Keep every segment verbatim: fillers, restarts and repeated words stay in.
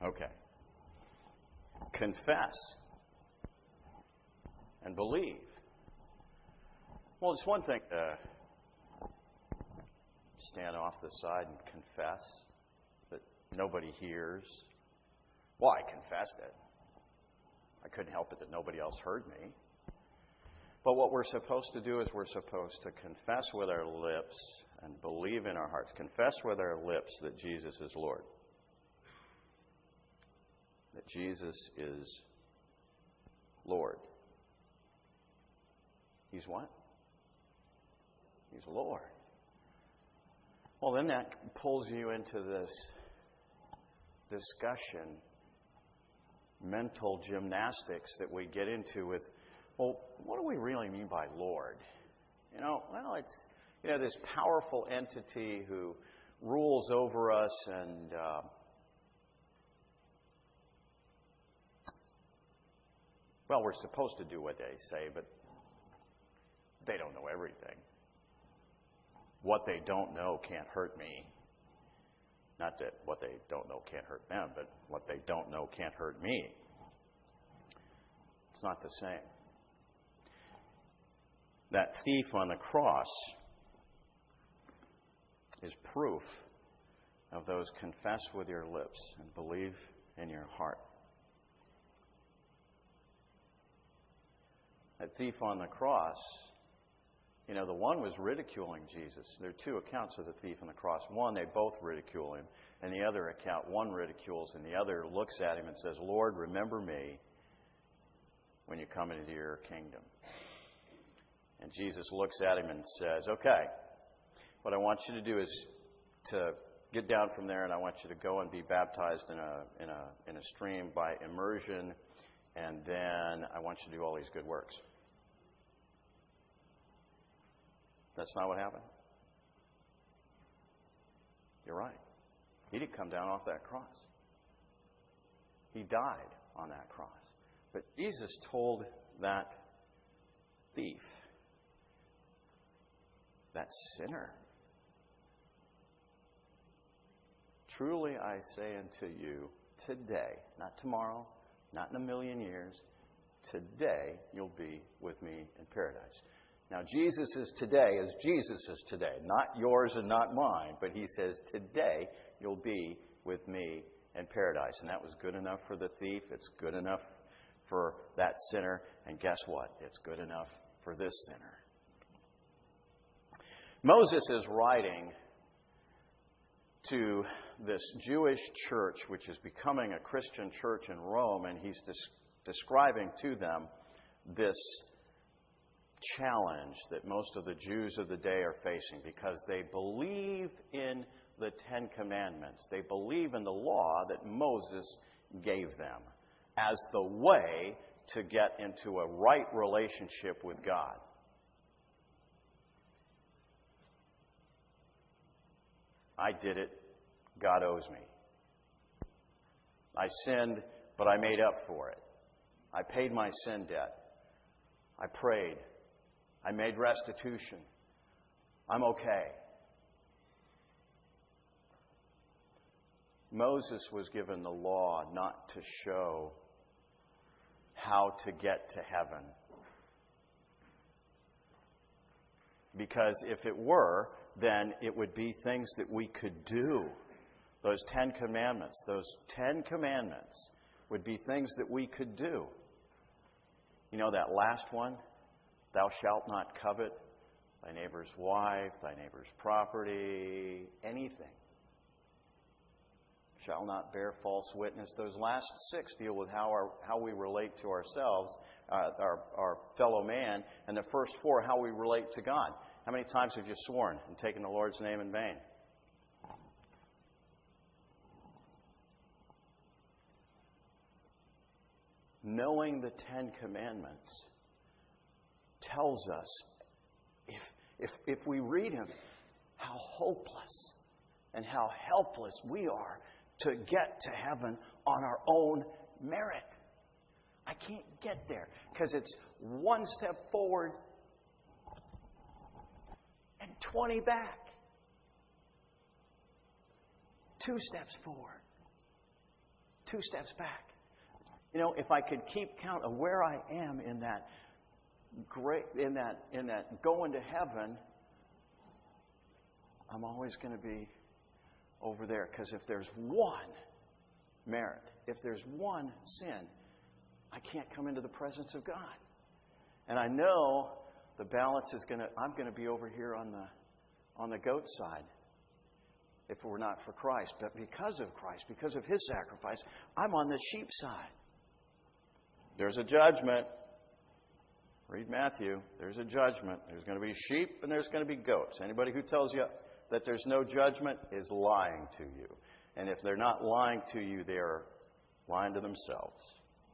Okay. Confess and believe. Well, it's one thing to stand off the side and confess that nobody hears. Well, I confessed it. I couldn't help it that nobody else heard me. But what we're supposed to do is we're supposed to confess with our lips and believe in our hearts. Confess with our lips that Jesus is Lord. That Jesus is Lord. He's what? He's Lord. Well, then that pulls you into this discussion, mental gymnastics that we get into with, well, what do we really mean by Lord? You know, well, it's, you know, this powerful entity who rules over us and uh, well, we're supposed to do what they say, but they don't know everything. What they don't know can't hurt me. Not that what they don't know can't hurt them, but what they don't know can't hurt me. It's not the same. That thief on the cross is proof of those confess with your lips and believe in your heart. That thief on the cross, you know, the one was ridiculing Jesus. There are two accounts of the thief on the cross. One, they both ridicule him. And the other account, one ridicules and the other looks at him and says, Lord, remember me when you come into your kingdom. And Jesus looks at him and says, okay, what I want you to do is to get down from there, and I want you to go and be baptized in a in a in a stream by immersion, and then I want you to do all these good works. That's not what happened. You're right. He didn't come down off that cross. He died on that cross. But Jesus told that thief, that sinner, truly I say unto you, today, not tomorrow, not in a million years, today you'll be with me in paradise. Now, Jesus is today as Jesus is today, not yours and not mine, but he says, today you'll be with me in paradise. And that was good enough for the thief. It's good enough for that sinner. And guess what? It's good enough for this sinner. Moses is writing to this Jewish church, which is becoming a Christian church in Rome, and he's des- describing to them this challenge that most of the Jews of the day are facing because they believe in the Ten Commandments. They believe in the law that Moses gave them as the way to get into a right relationship with God. I did it. God owes me. I sinned, but I made up for it. I paid my sin debt. I prayed. I made restitution. I'm okay. Moses was given the law not to show how to get to heaven. Because if it were, then it would be things that we could do. Those Ten Commandments, those Ten Commandments would be things that we could do. You know that last one? Thou shalt not covet thy neighbor's wife, thy neighbor's property, anything. Shall not bear false witness. Those last six deal with how our how we relate to ourselves, uh, our, our fellow man. And the first four, how we relate to God. How many times have you sworn and taken the Lord's name in vain? Knowing the Ten Commandments tells us, if, if, if we read them, how hopeless and how helpless we are to get to heaven on our own merit. I can't get there because it's one step forward and twenty back. Two steps forward, two steps back. You know, if I could keep count of where I am in that great, in that, in that going to heaven, I'm always going to be over there. Because if there's one merit, if there's one sin, I can't come into the presence of God. And I know the balance is going to, I'm going to be over here on the, on the goat side if it were not for Christ. But because of Christ, because of His sacrifice, I'm on the sheep side. There's a judgment. Read Matthew. There's a judgment. There's going to be sheep and there's going to be goats. Anybody who tells you that there's no judgment is lying to you. And if they're not lying to you, they are lying to themselves.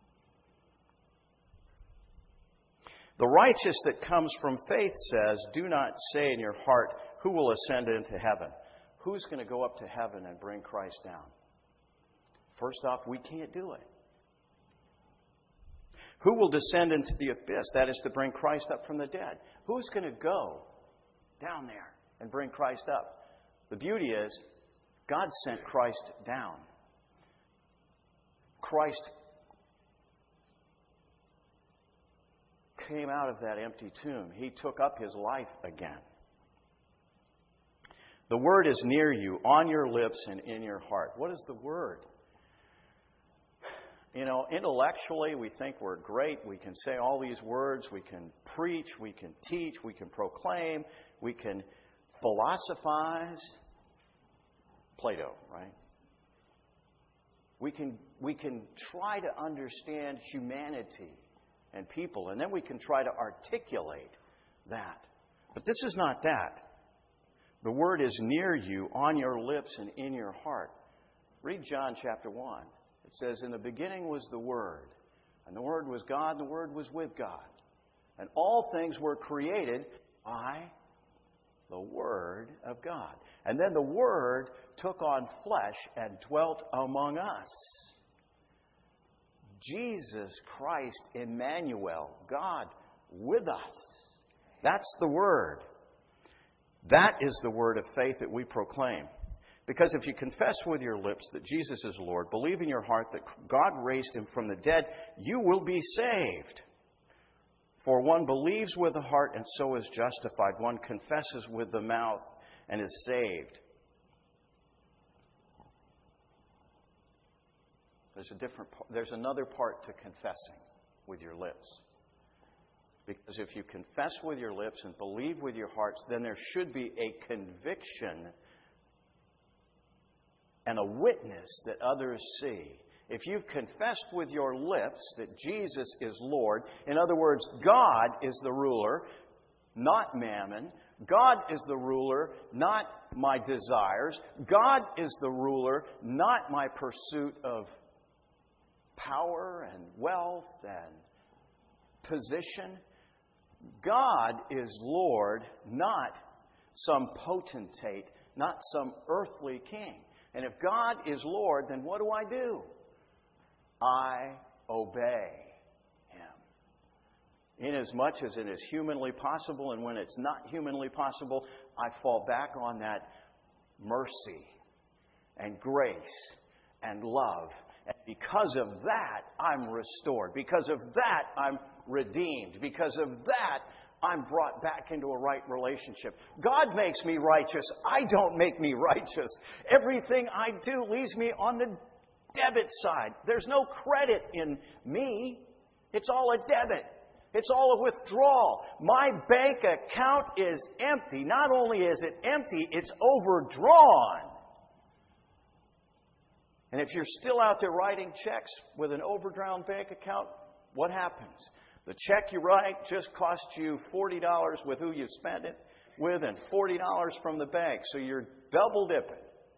The righteous that comes from faith says, do not say in your heart, who will ascend into heaven? Who's going to go up to heaven and bring Christ down? First off, we can't do it. Who will descend into the abyss? That is to bring Christ up from the dead. Who's going to go down there and bring Christ up? The beauty is, God sent Christ down. Christ came out of that empty tomb. He took up His life again. The Word is near you, on your lips and in your heart. What is the Word? You know, intellectually, we think we're great. We can say all these words. We can preach. We can teach. We can proclaim. We can philosophize. Plato, right? We can, we can try to understand humanity and people, and then we can try to articulate that. But this is not that. The Word is near you, on your lips and in your heart. Read John chapter one. It says, in the beginning was the Word, and the Word was God, and the Word was with God. And all things were created by the Word of God. And then the Word took on flesh and dwelt among us. Jesus Christ, Emmanuel, God with us. That's the Word. That is the word of faith that we proclaim. Because if you confess with your lips that Jesus is Lord, believe in your heart that God raised Him from the dead, you will be saved. For one believes with the heart and so is justified. One confesses with the mouth and is saved. There's a different. There's another part to confessing with your lips. Because if you confess with your lips and believe with your hearts, then there should be a conviction and a witness that others see. If you've confessed with your lips that Jesus is Lord, in other words, God is the ruler, not mammon. God is the ruler, not my desires. God is the ruler, not my pursuit of power and wealth and position. God is Lord, not some potentate, not some earthly king. And if God is Lord, then what do I do? I obey Him. Inasmuch as it is humanly possible, and when it's not humanly possible, I fall back on that mercy and grace and love. And because of that, I'm restored. Because of that, I'm redeemed. Because of that, I'm brought back into a right relationship. God makes me righteous. I don't make me righteous. Everything I do leaves me on the debit side. There's no credit in me. It's all a debit. It's all a withdrawal. My bank account is empty. Not only is it empty, it's overdrawn. And if you're still out there writing checks with an overdrawn bank account, what happens? The check you write just costs you forty dollars with who you spent it with and forty dollars from the bank. So you're double dipping.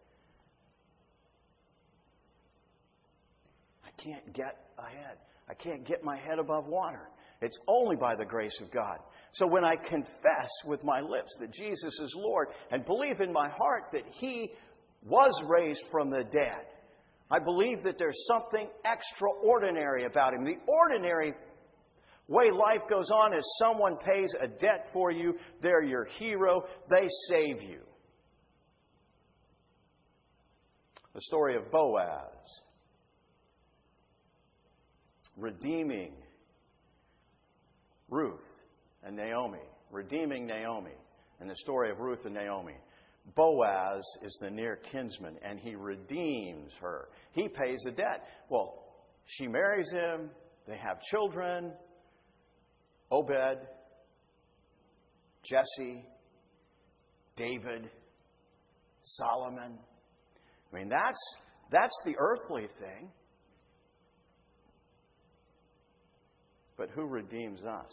I can't get ahead. I can't get my head above water. It's only by the grace of God. So when I confess with my lips that Jesus is Lord and believe in my heart that He was raised from the dead, I believe that there's something extraordinary about Him. The ordinary way life goes on is someone pays a debt for you. They're your hero. They save you. The story of Boaz. redeeming Ruth and Naomi. Redeeming Naomi. In the story of Ruth and Naomi, Boaz is the near kinsman, and he redeems her. He pays a debt. Well, she marries him. They have children. Obed, Jesse, David, Solomon. I mean, that's that's the earthly thing. But who redeems us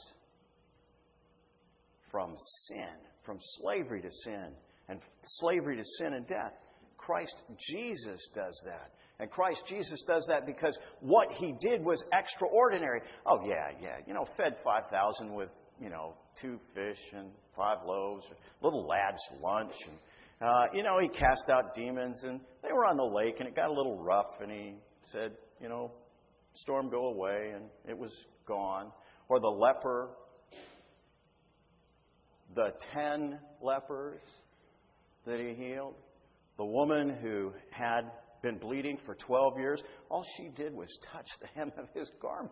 from sin, from slavery to sin, and slavery to sin and death? Christ Jesus does that. And Christ Jesus does that because what he did was extraordinary. Oh, yeah, yeah. You know, fed five thousand with, you know, two fish and five loaves, little lad's lunch. And, uh, you know, he cast out demons, and they were on the lake, and it got a little rough, and he said, you know, storm go away, and it was gone. Or the leper, the ten lepers that he healed, the woman who had been bleeding for twelve years, all she did was touch the hem of his garment.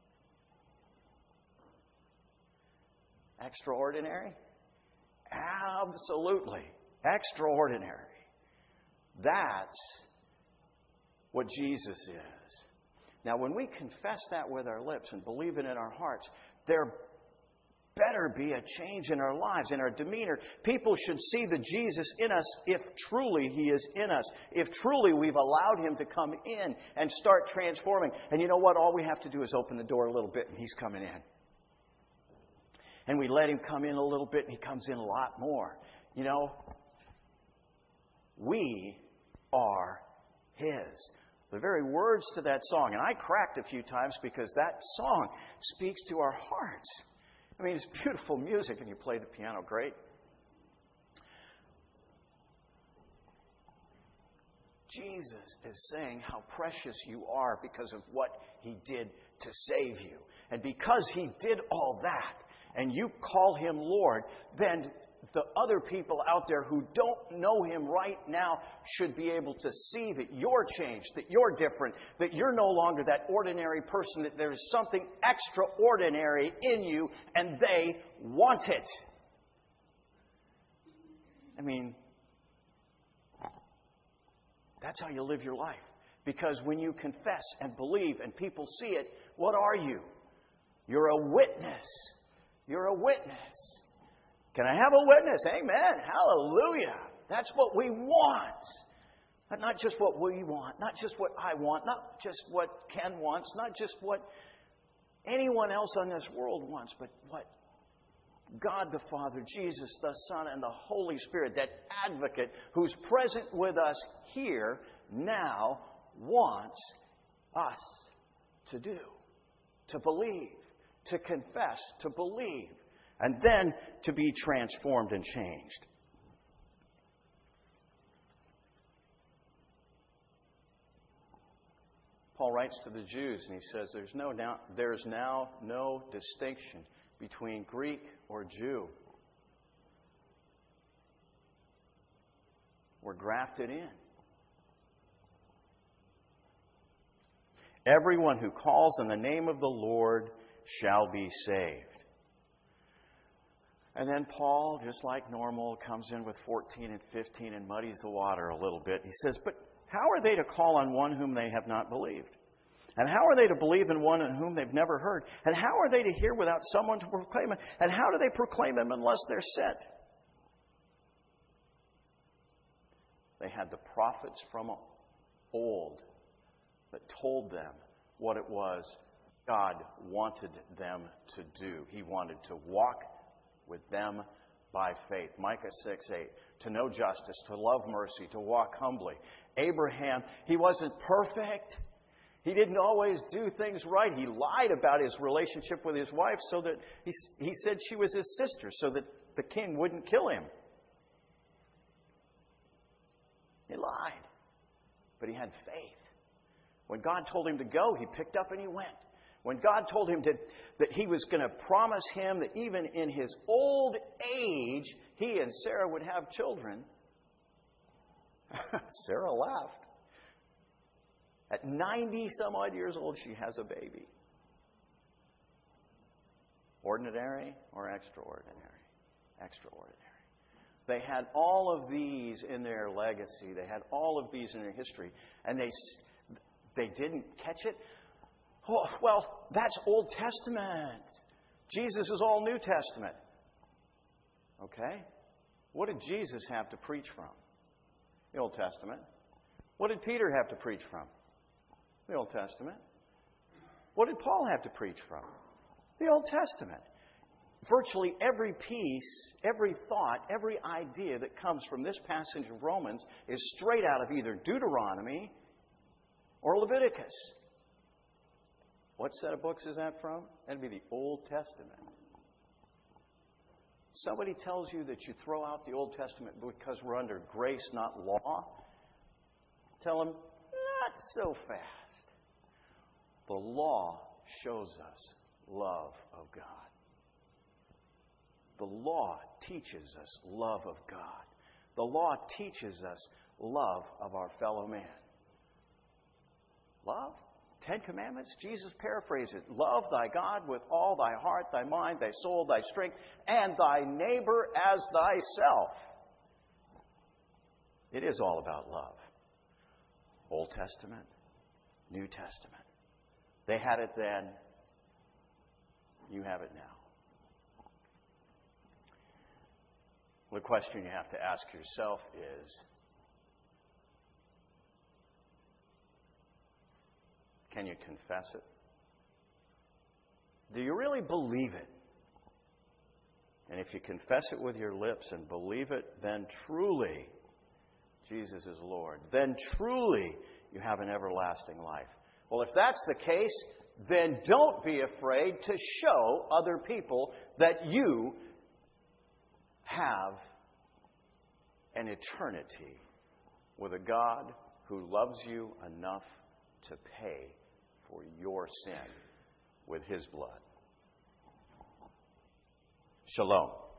Extraordinary? Absolutely. Extraordinary. That's what Jesus is. Now, when we confess that with our lips and believe it in our hearts, there better be a change in our lives, in our demeanor. People should see the Jesus in us if truly he is in us, if truly we've allowed him to come in and start transforming. And you know what? All we have to do is open the door a little bit and he's coming in. And we let him come in a little bit and he comes in a lot more. You know, we are his. The very words to that song, and I cracked a few times because that song speaks to our hearts. I mean, it's beautiful music, and you play the piano great. Jesus is saying how precious you are because of what he did to save you. And because he did all that, and you call him Lord, then the other people out there who don't know him right now should be able to see that you're changed, that you're different, that you're no longer that ordinary person, that there's something extraordinary in you, and they want it. I mean, that's how you live your life. Because when you confess and believe and people see it, what are you? You're a witness. You're a witness. Can I have a witness? Amen. Hallelujah. That's what we want. But not just what we want. Not just what I want. Not just what Ken wants. Not just what anyone else on this world wants. But what God the Father, Jesus the Son, and the Holy Spirit, that advocate who's present with us here now, wants us to do. To believe. To confess. To believe. And then to be transformed and changed. Paul writes to the Jews and he says, there's no now, there's now no distinction between Greek or Jew. We're grafted in. Everyone who calls on the name of the Lord shall be saved. And then Paul, just like normal, comes in with fourteen and fifteen and muddies the water a little bit. He says, but how are they to call on one whom they have not believed? And how are they to believe in one in whom they've never heard? And how are they to hear without someone to proclaim it? And how do they proclaim him unless they're sent? They had the prophets from old that told them what it was God wanted them to do. He wanted to walk with them by faith. Micah six eight. To know justice, to love mercy, to walk humbly. Abraham, he wasn't perfect. He didn't always do things right. He lied about his relationship with his wife so that he, he said she was his sister so that the king wouldn't kill him. He lied. But he had faith. When God told him to go, he picked up and he went. When God told him to, that he was going to promise him that even in his old age, he and Sarah would have children, Sarah laughed. At ninety some odd years old, she has a baby. ordinary or extraordinary? Extraordinary. They had all of these in their legacy. They had all of these in their history. And they, they didn't catch it? Oh, well, that's Old Testament. Jesus is all New Testament. Okay? What did Jesus have to preach from? The Old Testament. What did Peter have to preach from? The Old Testament. What did Paul have to preach from? The Old Testament. Virtually every piece, every thought, every idea that comes from this passage of Romans is straight out of either Deuteronomy or Leviticus. What set of books is that from? That'd be the Old Testament. Somebody tells you that you throw out the Old Testament because we're under grace, not law. Tell them, not so fast. The law shows us love of God. The law teaches us love of God. The law teaches us love of our fellow man. Love? Ten Commandments? Jesus paraphrased it. Love thy God with all thy heart, thy mind, thy soul, thy strength, and thy neighbor as thyself. It is all about love. Old Testament, New Testament. They had it then. You have it now. The question you have to ask yourself is, can you confess it? Do you really believe it? And if you confess it with your lips and believe it, then truly Jesus is Lord. Then truly you have an everlasting life. Well, if that's the case, then don't be afraid to show other people that you have an eternity with a God who loves you enough to pay for your sin with His blood. Shalom.